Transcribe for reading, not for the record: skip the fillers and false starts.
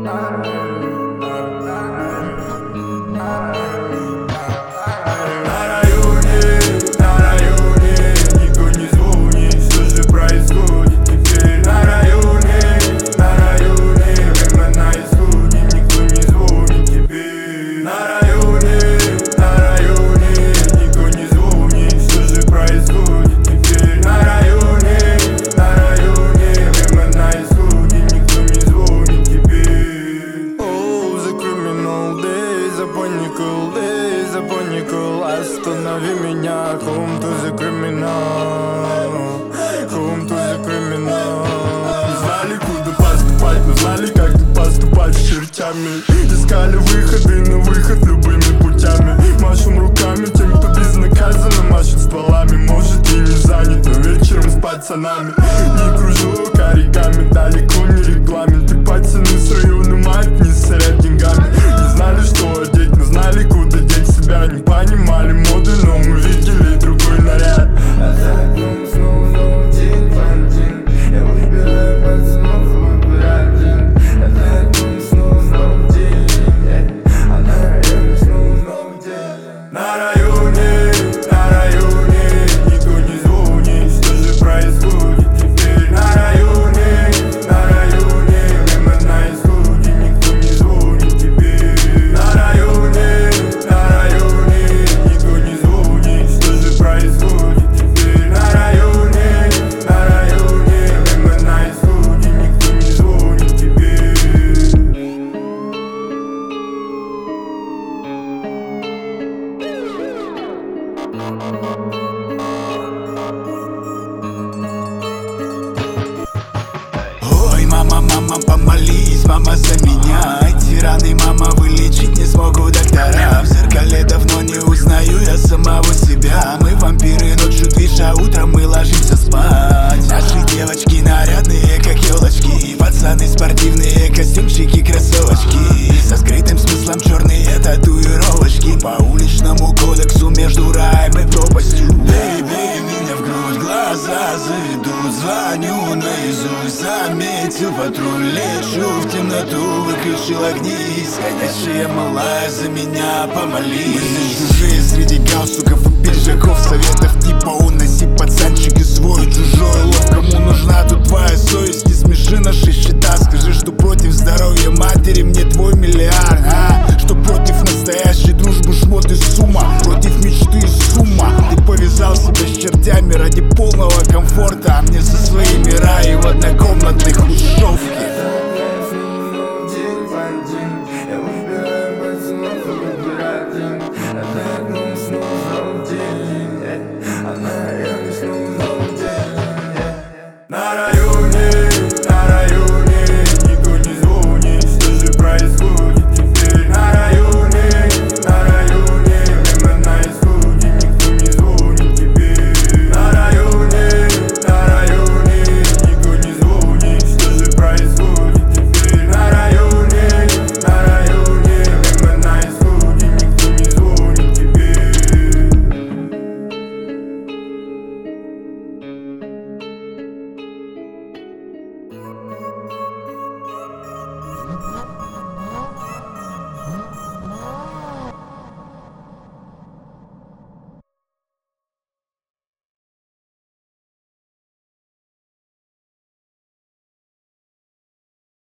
никто не звонит, что же происходит теперь? На районе, время на исходе, никто не звонит теперь. На районе, никто не звонит, что же происходит теперь? На районе, время на исходе, никто не звонит теперь. Oh, the criminal days, the panical days, the panical. Останови меня, home to the criminal, home to the criminal. Мы знали, куда поступать, мы знали, как поступать с чертями. Искали выходы, но выход любыми путями. Машем руками тем, кто безнаказанно машет стволами. Может и не занят, но вечером с пацанами. Не кружок, а реками, далеко не регламент. И пацаны с района мать не сорят деньгами. Не знали, что одеть, но знали, куда деть себя. Не понимали моды, но мы видели другой наряд. А за окном снова день в один. Я выбираю пацанов, выбираю один. А за окном снова день. А на районе снова день. На районе, никто не звонит, что же происходит теперь? На районе, время на исходе, никто не звонит теперь. На районе, никто не звонит, что же происходит теперь? На районе, время на исходе, никто не звонит теперь. Ой, мама, помолись, мама, за меня. Эти раны, мама, вылечить не смогут доктора. В зеркале давно не узнаю я самого себя. Мы вампиры ночью движа, утром мы ложимся спать. Наши девочки нарядные, как елочки. Пацаны спортивные, костюмчики, кроссовочки. Со скрытым смыслом черные татуировочки. По уличному кодексу между раем и пропастью. Бей меня в грудь, глаза заведут. Звоню наизусть, заметил патруль. Лечу в темноту, выключил огни. Исходящая малая, за меня помолись. Мы здесь чужие среди галстуков и пиджаков. Советов типа уноси пацанчик и свой чужой лов. Кому нужна тут твоя совесть? Не смеши наши счета. Скажи, что против здоровья матери мне твой миллиард, что против настоящей дружбы жмот и сумма. Против мечты и сумма. Ты повязал себя с чертями ради полного комфорта, а мне со своими раи в однокомнатной хрущевке.